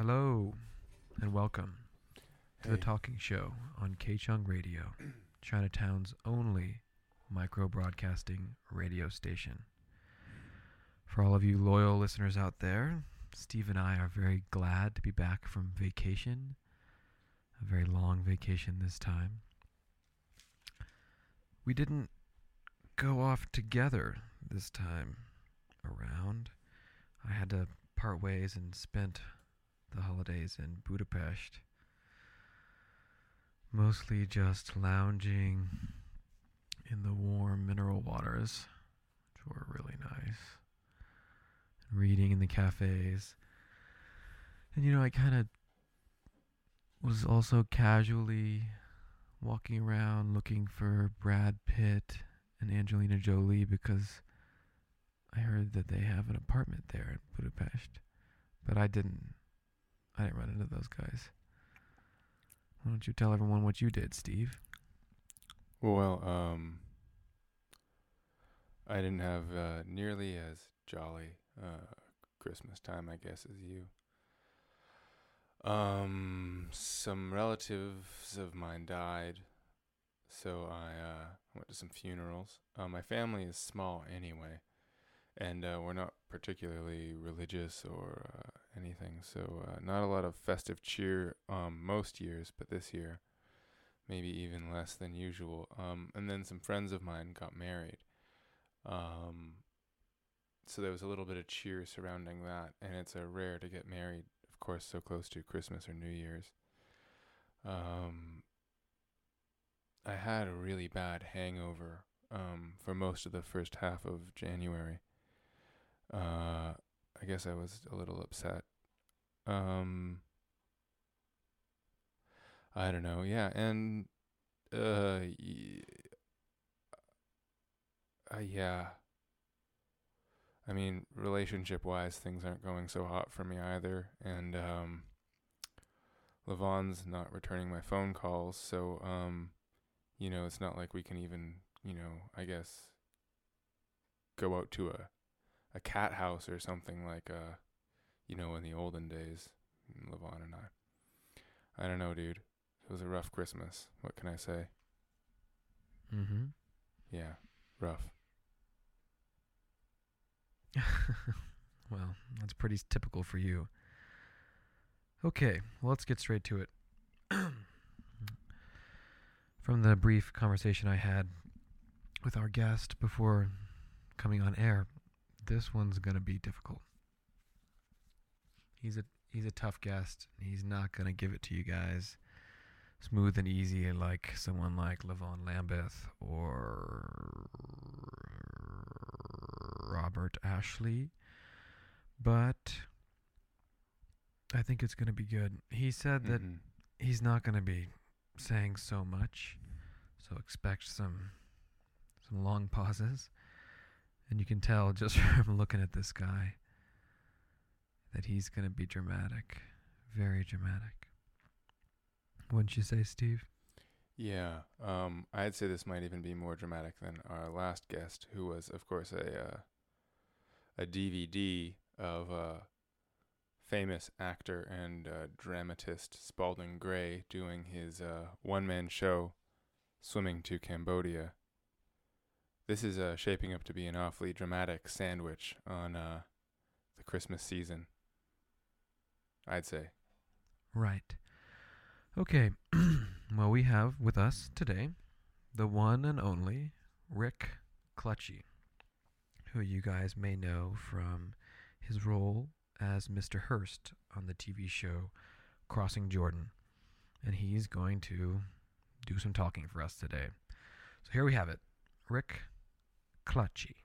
Hello, and welcome to the Hey. Talking Show on K-Chung Radio, Chinatown's only micro-broadcasting radio station. For all of you loyal listeners out there, Steve and I are very glad to be back from vacation, a very long vacation this time. We didn't go off together this time around. I had to part ways and spent the holidays in Budapest, mostly just lounging in the warm mineral waters, which were really nice, and reading in the cafes. And I kind of was also casually walking around looking for Brad Pitt and Angelina Jolie because I heard that they have an apartment there in Budapest, but I didn't run into those guys. Why don't you tell everyone what you did, Steve? Well, I didn't have nearly as jolly Christmas time, I guess, as you. Some relatives of mine died, so I went to some funerals. My family is small anyway, and we're not particularly religious or anything, so not a lot of festive cheer most years, but this year maybe even less than usual. And then some friends of mine got married, so there was a little bit of cheer surrounding that, and it's rare to get married, of course, so close to Christmas or New Year's. I had a really bad hangover for most of the first half of January. I guess I was a little upset. I don't know. Yeah, and yeah. I mean, relationship-wise, things aren't going so hot for me either, and Levon's not returning my phone calls, so it's not like we can even, I guess, go out to a cat house or something like, in the olden days, Levon and I. I don't know, dude. It was a rough Christmas. What can I say? Mm-hmm. Yeah, rough. Well, that's pretty typical for you. Okay, well, let's get straight to it. From the brief conversation I had with our guest before coming on air, this one's going to be difficult. He's a tough guest. He's not going to give it to you guys smooth and easy like someone like Levon Lambeth or Robert Ashley, but I think it's going to be good. He said that he's not going to be saying so much, so expect some long pauses, and you can tell just from looking at this guy that he's going to be dramatic, very dramatic. Wouldn't you say, Steve? Yeah, I'd say this might even be more dramatic than our last guest, who was, of course, a DVD of famous actor and dramatist Spalding Gray doing his one-man show, Swimming to Cambodia. This is shaping up to be an awfully dramatic sandwich on the Christmas season, I'd say. Right. Okay. Well, we have with us today the one and only Rick Clutchy, who you guys may know from his role as Mr. Hurst on the TV show Crossing Jordan. And he's going to do some talking for us today. So here we have it. Rick Clutchy.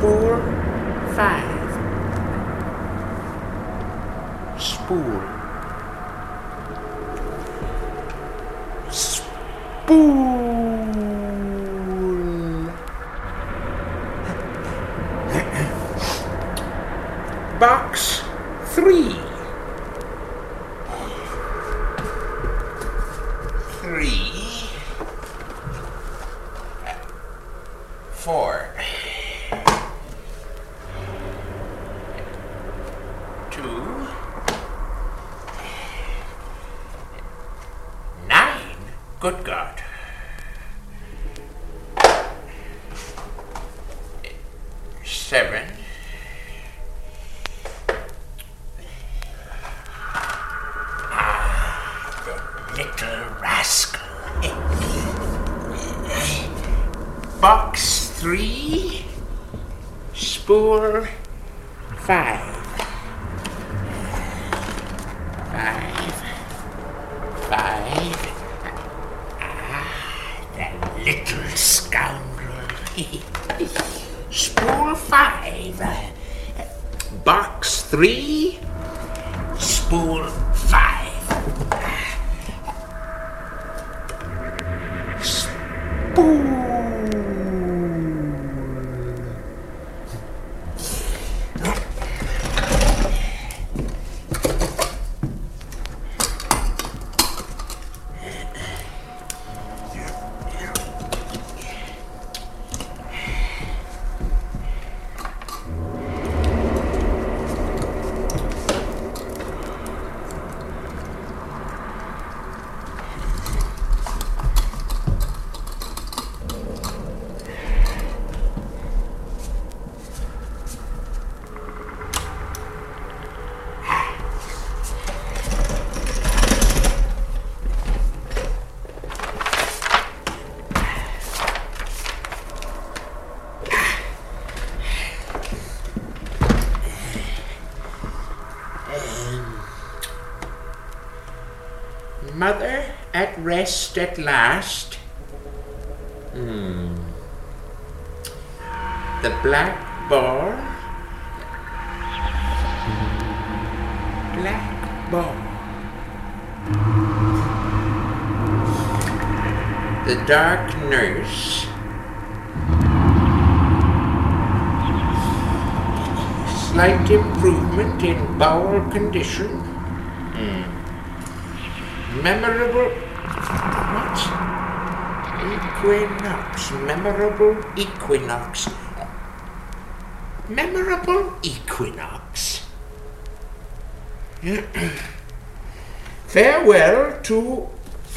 Spool 5. Spool. Spool. Box 3. 3. 4. 2. 9. Good God. 7. Little rascal. Box 3, spool 5. 5. 5. The little scoundrel. Spool 5. Box 3, spool 5. Mother at rest at last. The black ball. Black ball. The dark nurse. Slight improvement in bowel condition. Memorable, what? Equinox, memorable equinox. Memorable equinox. Farewell to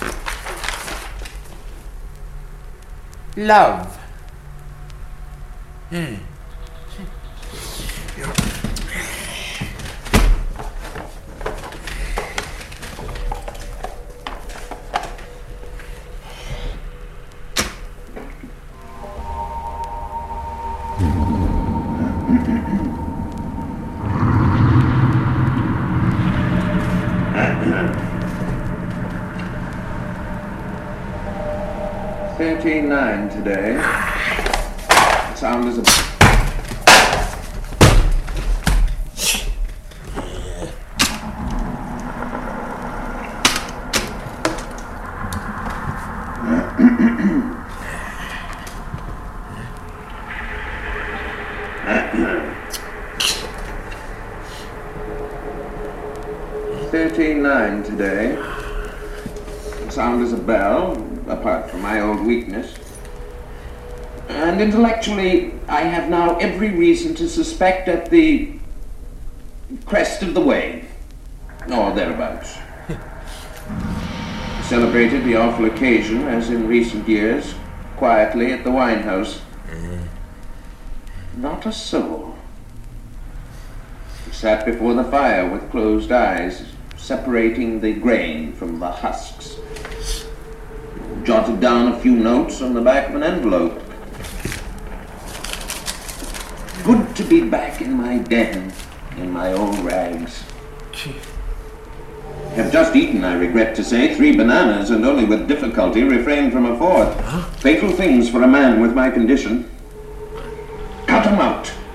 love. 39 today. Sound is a... $13.09 today. Sound as a bell, apart from my old weakness. And intellectually, I have now every reason to suspect at the crest of the wave, or thereabouts. Celebrated the awful occasion, as in recent years, quietly at the wine house. Not a soul. Sat before the fire with closed eyes, separating the grain from the husks. Jotted down a few notes on the back of an envelope. Good to be back in my den, in my old rags. Have just eaten, I regret to say, 3 bananas and only with difficulty refrained from a 4th. Fatal things for a man with my condition. Cut 'em out.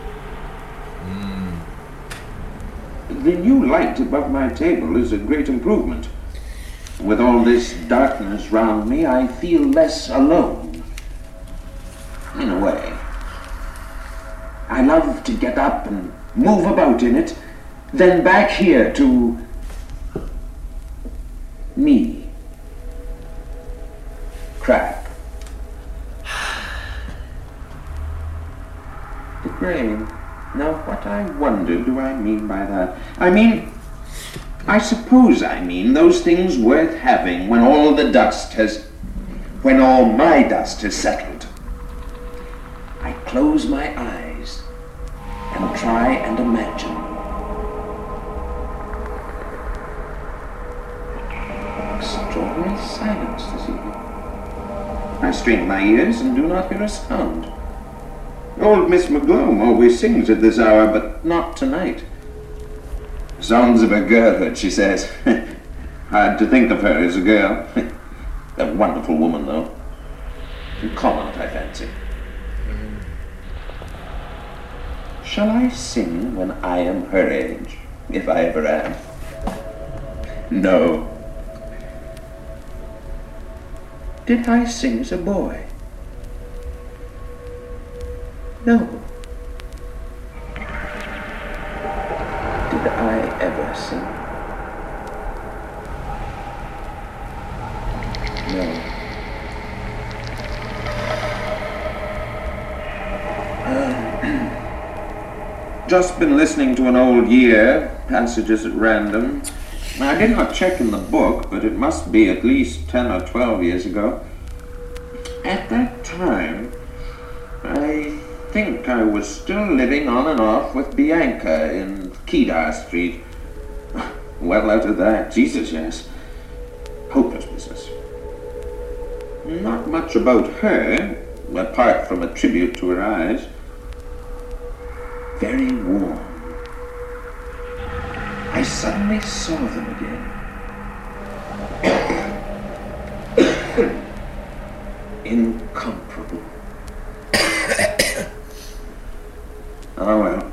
the new light above my table is a great improvement. With all this darkness round me, I feel less alone. In a way. I love to get up and move about in it, then back here to me. Crap. The grain. Now, what I wonder do I mean by that? I suppose I mean those things worth having when all my dust has settled. I close my eyes and try and imagine. Extraordinary silence this evening. I strain my ears and do not hear a sound. Old Miss McGlone always sings at this hour, but not tonight. Sounds of her girlhood, she says. Hard to think of her as a girl. A wonderful woman, though. Incontinent, I fancy. Shall I sing when I am her age, if I ever am? No. Did I sing as a boy? No. Did I ever sing? No. Just been listening to an old year, passages at random. I did not check in the book, but it must be at least 10 or 12 years ago. At that time, I think I was still living on and off with Bianca in Kedar Street. Well out of that, Jesus, yes. Hopeless business. Not much about her, apart from a tribute to her eyes. Very warm. I suddenly saw them again. Incomparable. Oh well.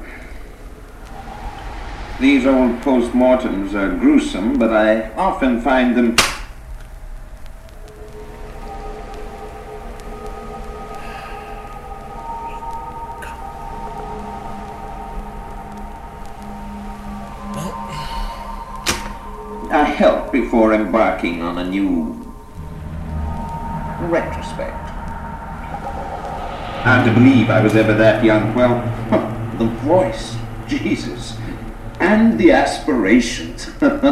These old postmortems are gruesome, but I often find them... a help before embarking on a new retrospect. Hard to believe I was ever that young. Well, the voice, Jesus, and the aspirations,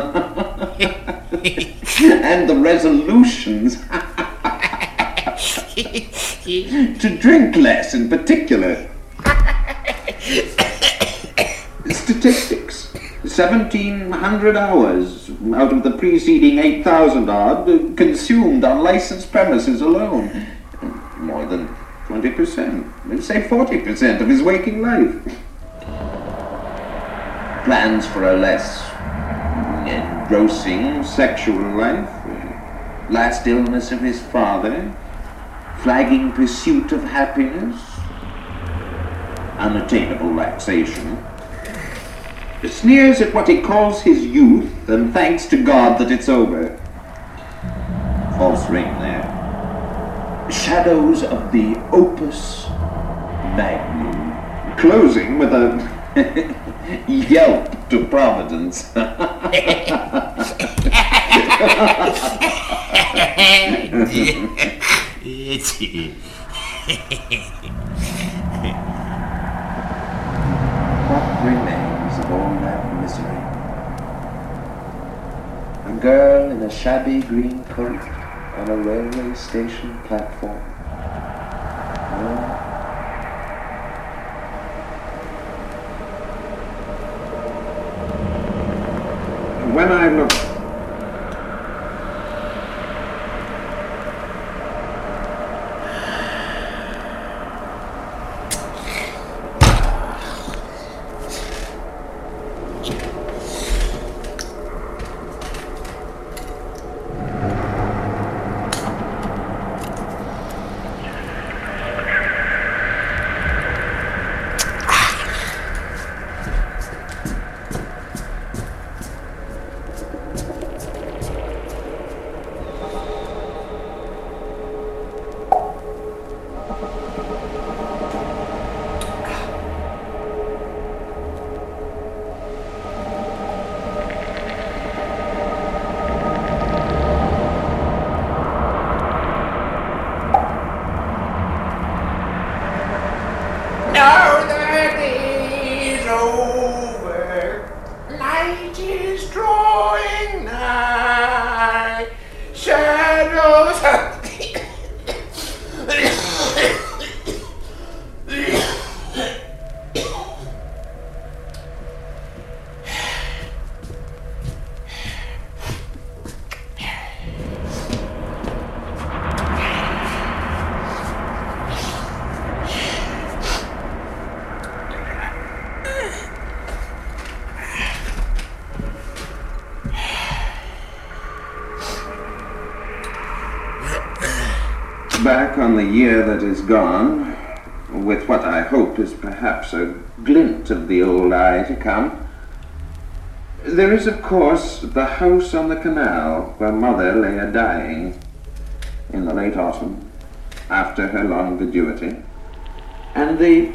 and the resolutions, to drink less in particular. Statistics. 1,700 hours out of the preceding 8,000 odd consumed on licensed premises alone. More than 20%, let's say 40% of his waking life. Plans for a less engrossing sexual life. Last illness of his father. Flagging pursuit of happiness. Unattainable laxation. Sneers at what he calls his youth, and thanks to God that it's over. False ring there. Shadows of the opus magnum, closing with a yelp to Providence. What remains of all that misery? A girl in a shabby green coat on a railway station platform. When I look... Now that is over, night is drawing nigh, shadows are Back on the year that is gone, with what I hope is perhaps a glint of the old eye to come, there is, of course, the house on the canal where Mother lay a-dying in the late autumn, after her long viduity, and the...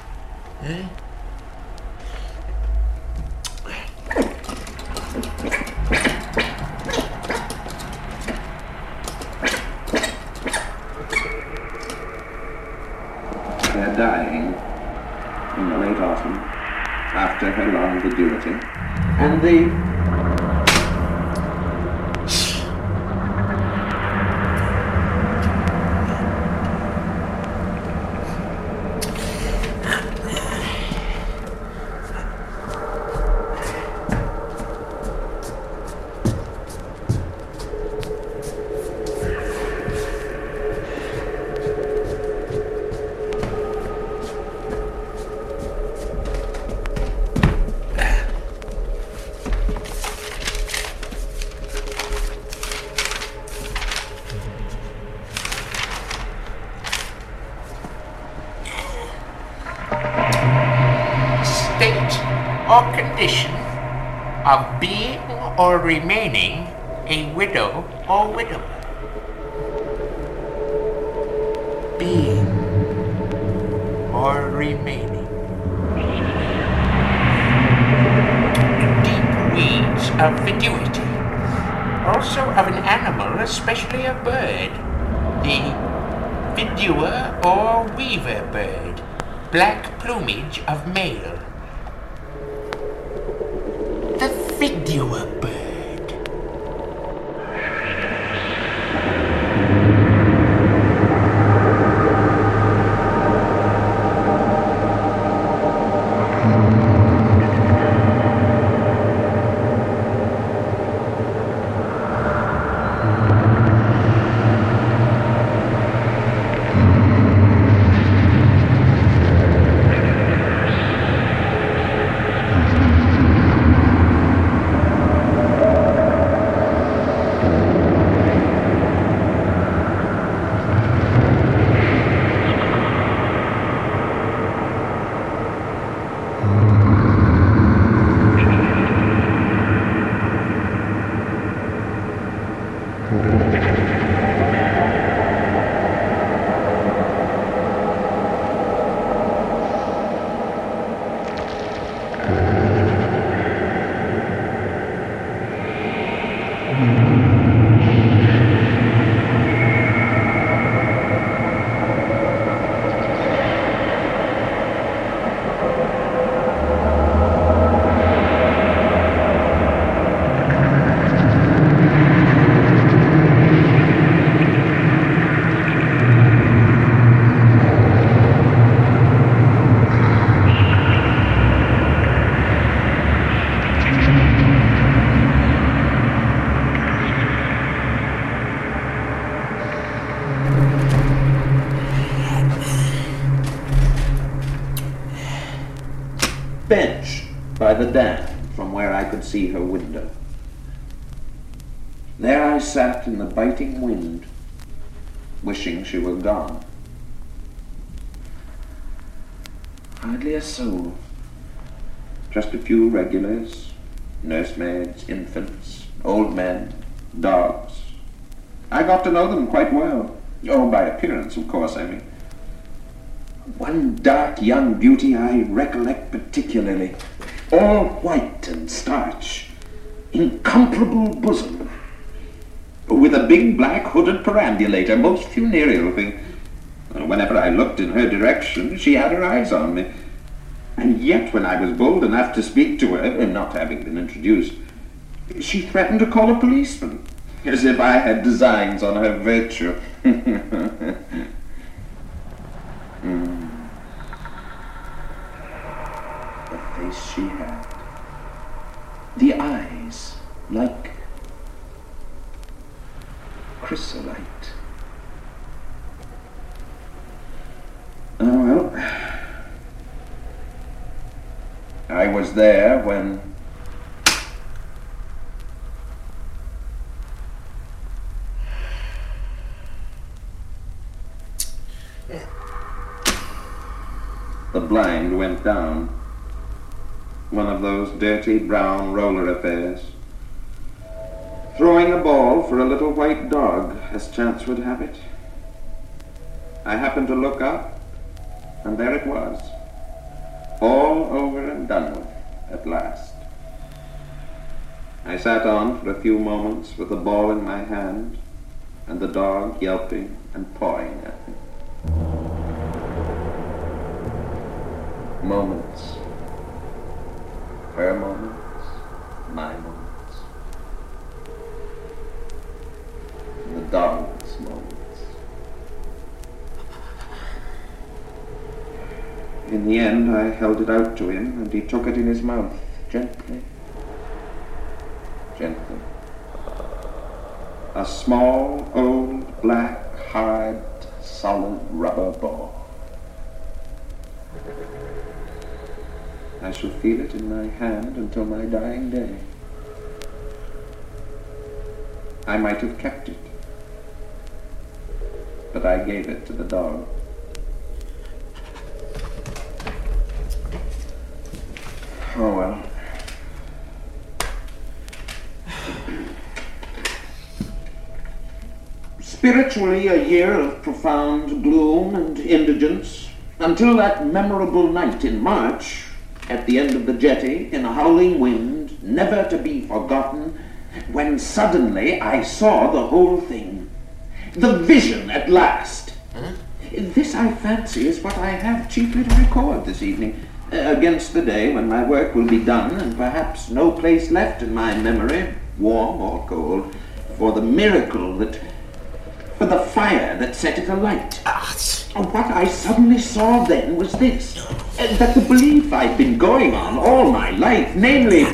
dying in the late autumn, after her long viduity, and the... or condition of being or remaining a widow or widower. Being or remaining. Deep weeds of viduity. Also of an animal, especially a bird. The vidua or weaver bird. Black plumage of male. The vidua bird. Bench by the dam from where I could see her window. There I sat in the biting wind, wishing she were gone. Hardly a soul. Just a few regulars, nursemaids, infants, old men, dogs. I got to know them quite well. Oh, by appearance, of course, I mean. One dark young beauty I recollect particularly, all white and starch, incomparable bosom, with a big black hooded perambulator, most funereal thing. Whenever I looked in her direction, she had her eyes on me. And yet, when I was bold enough to speak to her, and not having been introduced, she threatened to call a policeman, as if I had designs on her virtue. The face she had. The eyes, like chrysolite. Oh, well. I was there when the blind went down. One of those dirty brown roller affairs. Throwing a ball for a little white dog, as chance would have it. I happened to look up, and there it was. All over and done with, at last. I sat on for a few moments with the ball in my hand, and the dog yelping and pawing at me. Moments. Her moments, my moments. The dog's moments. In the end, I held it out to him, and he took it in his mouth, gently. Gently. A small, old, black, hard, solid rubber ball. I shall feel it in my hand until my dying day. I might have kept it, but I gave it to the dog. Oh well. Spiritually, a year of profound gloom and indigence, until that memorable night in March, at the end of the jetty, in a howling wind, never to be forgotten, when suddenly I saw the whole thing. The vision at last. This, I fancy, is what I have chiefly to record this evening, against the day when my work will be done, and perhaps no place left in my memory, warm or cold, for the miracle that, for the fire that set it alight. What I suddenly saw then was this, that the belief I'd been going on all my life, namely,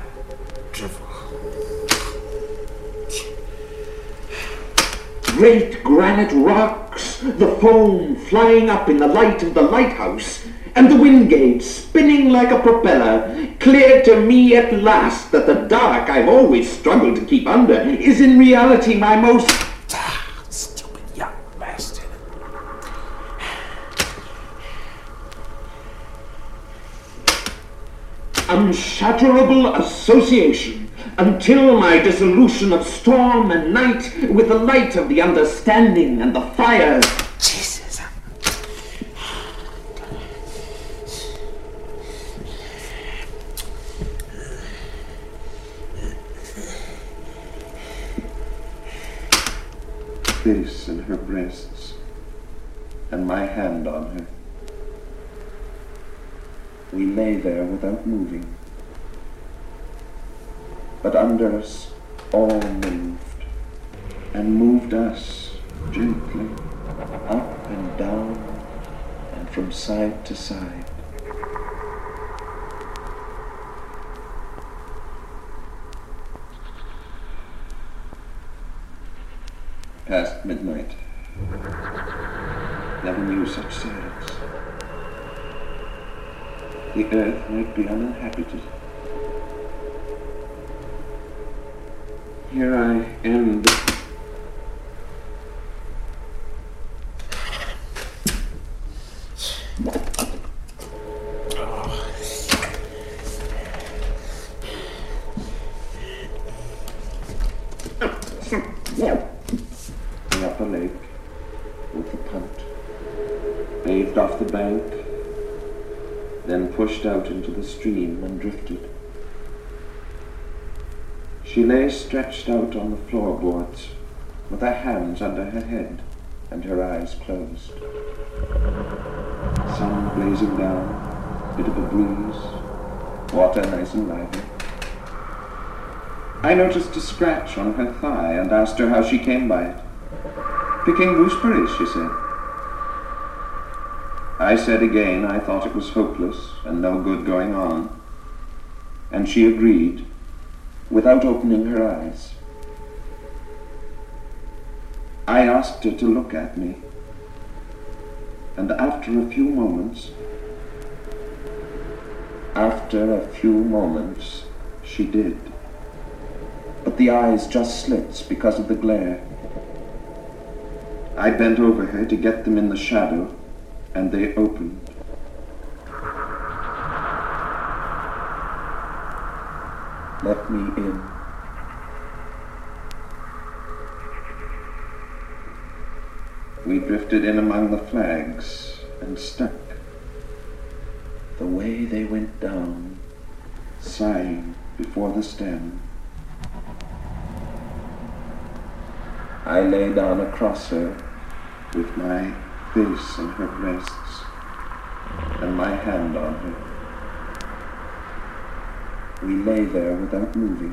great granite rocks, the foam flying up in the light of the lighthouse, and the wind gauge spinning like a propeller, cleared to me at last that the dark I've always struggled to keep under is in reality my most... Stupid young bastard. Unshatterable association, until my dissolution of storm and night with the light of the understanding and the fire. Jesus. This in her breasts, and my hand on her. We lay there without moving. But under us all moved, and moved us gently, up and down, and from side to side. Past midnight. Never knew such silence. The earth might be uninhabited. Here I end. Up a lake with the punt, bathed off the bank, then pushed out into the stream and drifted. She lay stretched out on the floorboards with her hands under her head, and her eyes closed. Sun blazing down, bit of a breeze, water nice and lively. I noticed a scratch on her thigh and asked her how she came by it. Picking gooseberries, she said. I said again I thought it was hopeless and no good going on, and she agreed, without opening her eyes. I asked her to look at me, and after a few moments, she did. But the eyes just slits because of the glare. I bent over her to get them in the shadow, and they opened. Let me in. We drifted in among the flags and stuck. The way they went down, sighing before the stem. I lay down across her with my face in her breasts and my hand on her. We lay there without moving.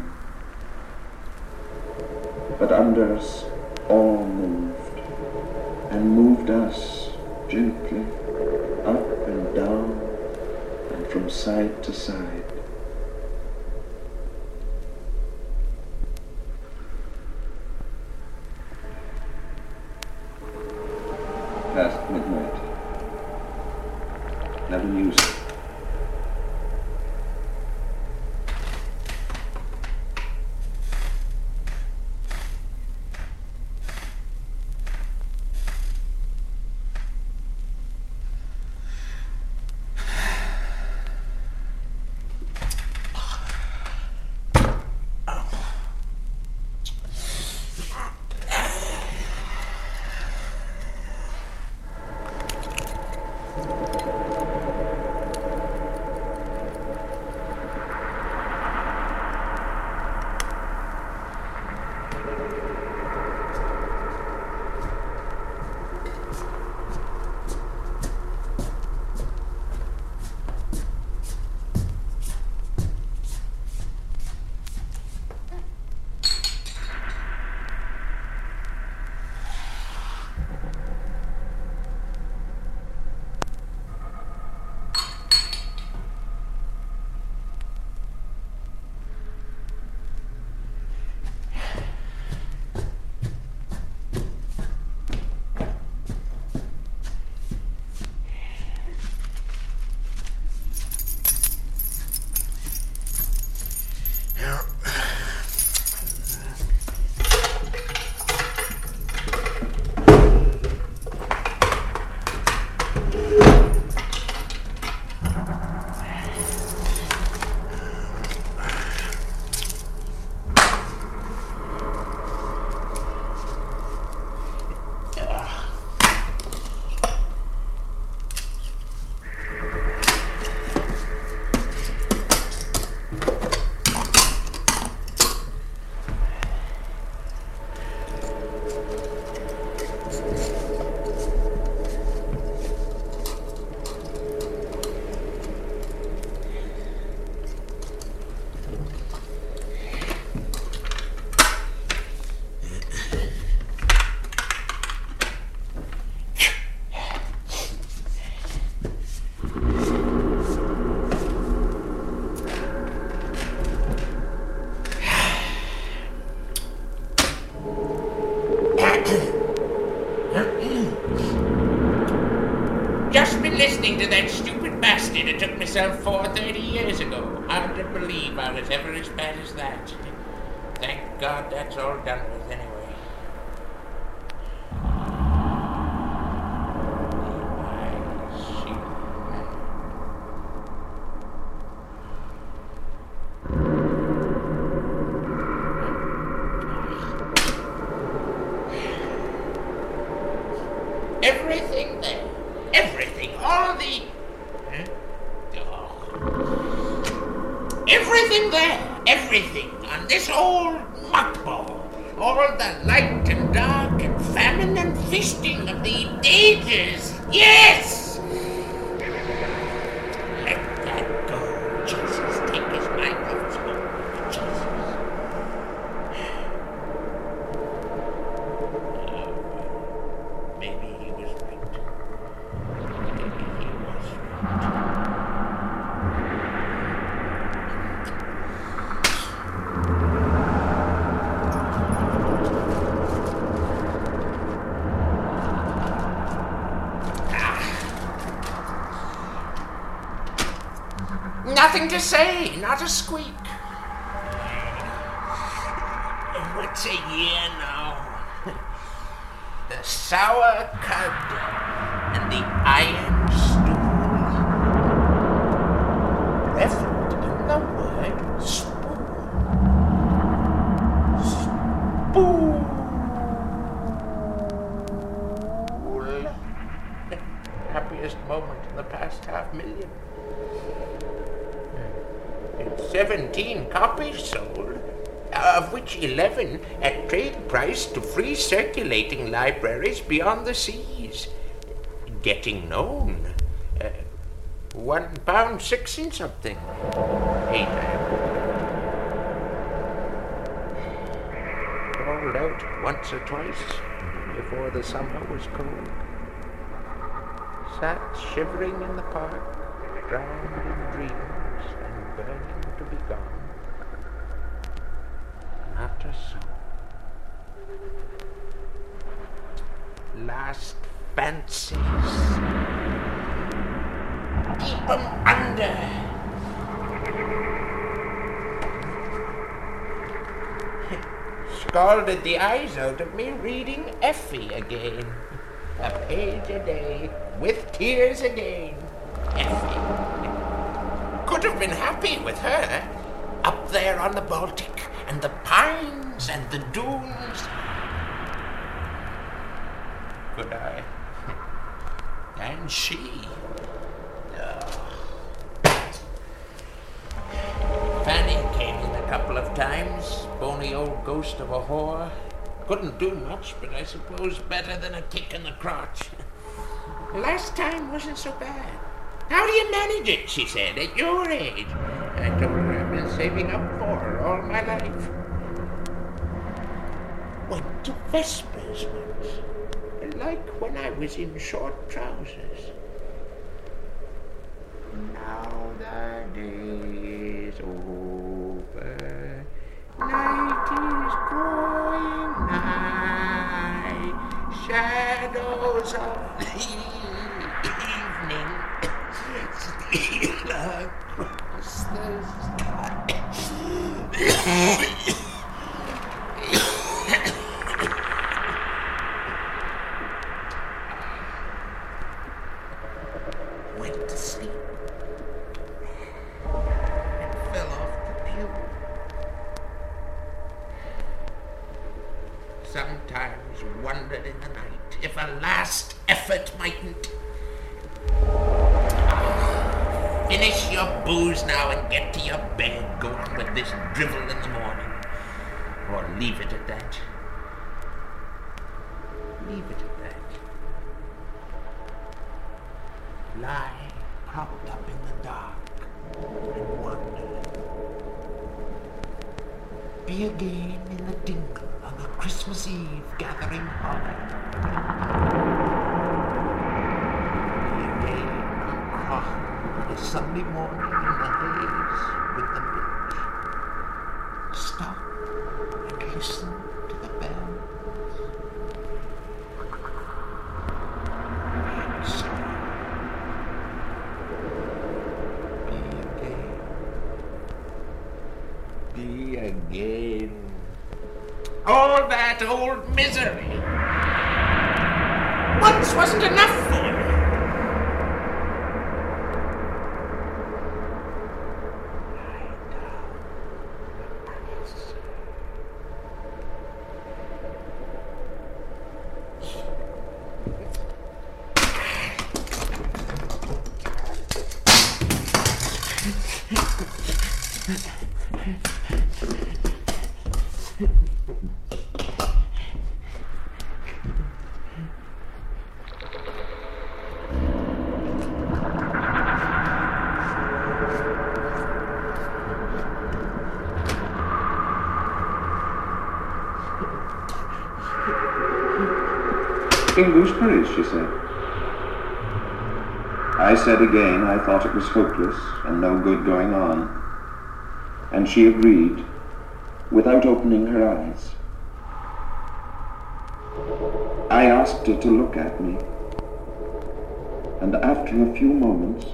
But under us all moved, and moved us gently up and down and from side to side. Past midnight. Never used it. Just been listening to that stupid bastard I took myself for 30 years ago. Hard to believe I was ever as bad as that. Thank God that's all done with anyway. Everything there. Everything. All the... Everything there. Everything on this old muckball. All the light and dark and famine and feasting of the ages. Yes! Let that go, Jesus. Take his mind off his own, Jesus. Maybe he was right. Maybe he was right. Nothing to say, not a squeak. What's a year now? The sour cud and the iron stool. Referent in the word spool. Spool. Happiest moment in the past 500,000. 17 copies sold, of which 11 at trade price to free circulating libraries beyond the seas. Getting known. £1.6 and something. Ain't I? Rolled out once or twice before the summer was cold. Sat shivering in the park, drowned in dreams. Burning to be gone. Not a soul. Last fancies. Keep 'em under. Scalded the eyes out of me reading Effie again. A page a day, with tears again. Effie. Could have been happy with her. Up there on the Baltic, and the pines and the dunes. Could I? And she. Fanny came in a couple of times. Bony old ghost of a whore. Couldn't do much, but I suppose better than a kick in the crotch. Last time wasn't so bad. How do you manage it, she said, at your age? I told her I've been saving up for her all my life. Went to Vespers once, like when I was in short trousers. Now the day is over, night is growing nigh, shadows of the evening steal across the sky. Went to sleep and fell off the pew. Sometimes wondered in the night if a last effort mightn't. Finish your booze now and get to your bed. Go on with this drivel in the morning. Or leave it at that. Leave it at that. Lie propped up in the dark and wonder. Be again in the dingle on the Christmas Eve gathering holly. Be again on Cross on a Sunday morning in the haze with the village. Stop and listen to the bells. And so be again. All that old misery once wasn't enough for me. Lie down, Alice. Roasting gooseberries, she said. I said again I thought it was hopeless and no good going on, and she agreed, without opening her eyes. I asked her to look at me, and after a few moments,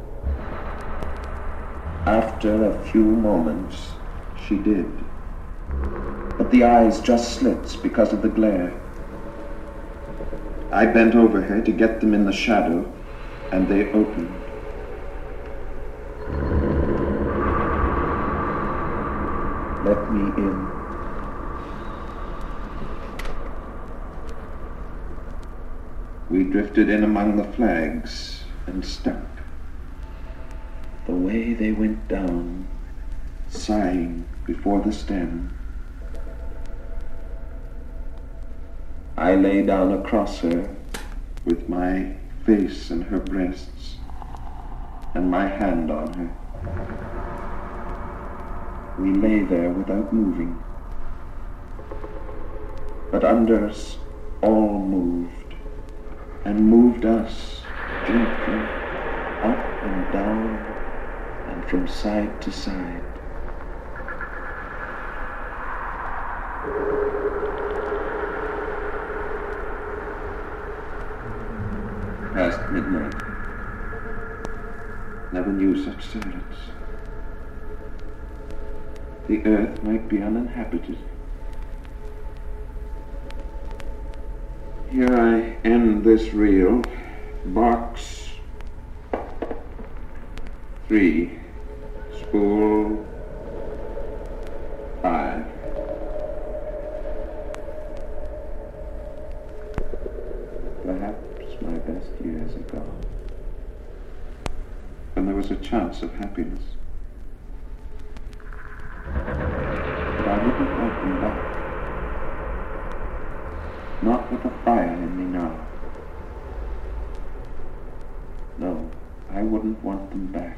she did. But the eyes just slits because of the glare. I bent over her to get them in the shadow, and they opened. Let me in. We drifted in among the flags and stuck. The way they went down, sighing before the stem. I lay down across her with my face in her breasts and my hand on her. We lay there without moving, but under us all moved, and moved us gently up and down and from side to side. Past midnight. Never knew such silence. The earth might be uninhabited. Here I end this reel. Box 3, spool 5. Perhaps my best years are gone, when there was a chance of happiness. But I wouldn't want them back. Not with a fire in me now. No, I wouldn't want them back.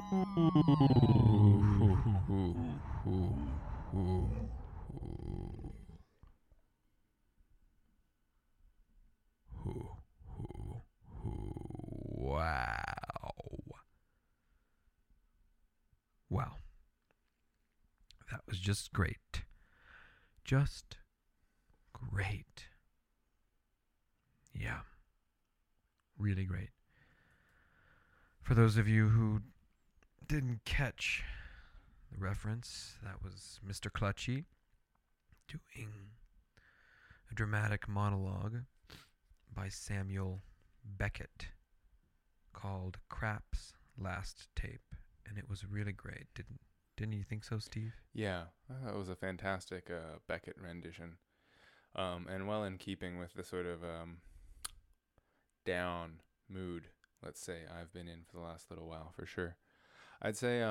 Wow. Wow. That was just great. Just great. Yeah. Really great. For those of you who didn't catch the reference, that was Mr. Clutchy doing a dramatic monologue by Samuel Beckett called Craps Last Tape, and it was really great. Didn't you think so, Steve? Yeah, that was a fantastic Beckett rendition, and well in keeping with the sort of down mood, let's say, I've been in for the last little while, for sure. I'd say,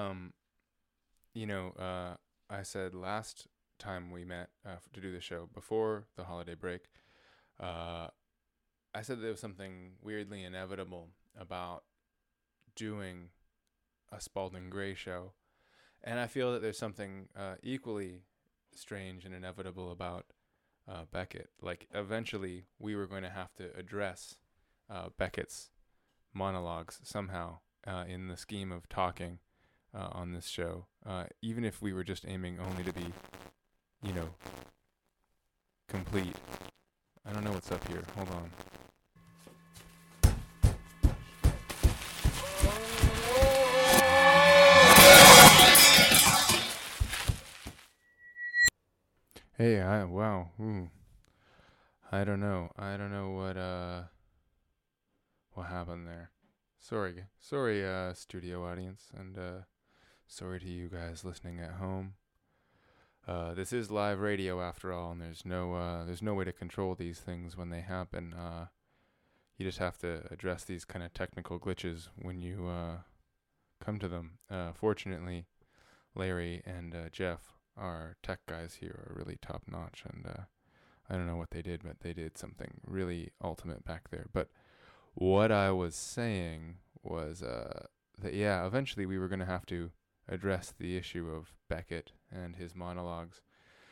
I said last time we met to do the show before the holiday break, I said there was something weirdly inevitable about doing a Spalding Gray show. And I feel that there's something equally strange and inevitable about Beckett. Like, eventually, we were going to have to address Beckett's monologues somehow in the scheme of talking on this show, even if we were just aiming only to be, complete. I don't know what's up here. Hold on. Hey, wow. I don't know what happened there. Sorry, studio audience, and sorry to you guys listening at home. This is live radio after all, and there's no way to control these things when they happen. You just have to address these kind of technical glitches when you come to them. Fortunately, Larry and Jeff, our tech guys here, are really top notch, and I don't know what they did, but they did something really ultimate back there. But what I was saying was that, yeah, eventually we were going to have to address the issue of Beckett and his monologues.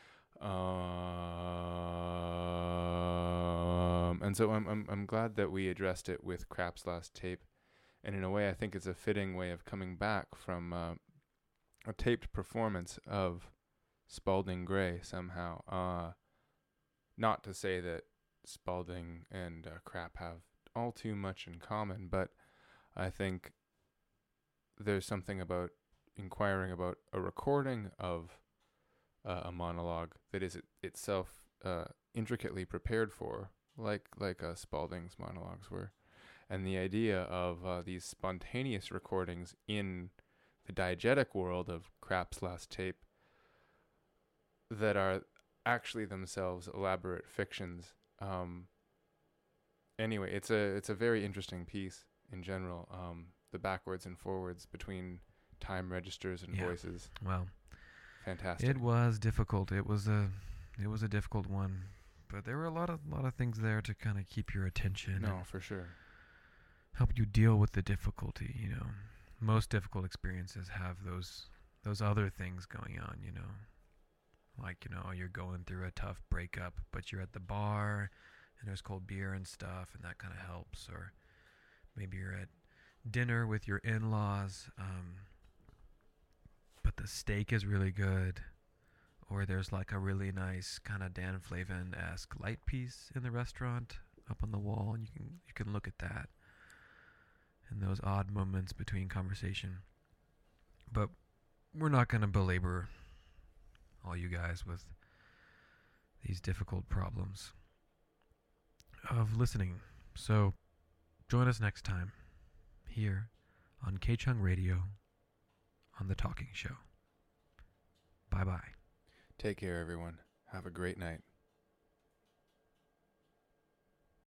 And so I'm glad that we addressed it with Craps Last Tape. And in a way, I think it's a fitting way of coming back from a taped performance of Spalding Gray somehow. Not to say that Spalding and Crap have all too much in common, but I think there's something about inquiring about a recording of a monologue that is itself intricately prepared for, like Spalding's monologues were, and the idea of these spontaneous recordings in the diegetic world of Crap's Last Tape that are actually themselves elaborate fictions. Anyway, it's a very interesting piece in general. The backwards and forwards between time registers and voices. Well, fantastic. It was difficult. It was a difficult one, but there were a lot of things there to kind of keep your attention. No, for sure. Help you deal with the difficulty. Most difficult experiences have those other things going on. Like you're going through a tough breakup, but you're at the bar and there's cold beer and stuff, and that kind of helps. Or maybe you're at dinner with your in-laws, but the steak is really good, or there's like a really nice kind of Dan Flavin-esque light piece in the restaurant up on the wall, and you can look at that and those odd moments between conversation. But we're not going to belabor all you guys with these difficult problems of listening. So join us next time here on K-Chung Radio on The Talking Show. Bye-bye. Take care, everyone. Have a great night.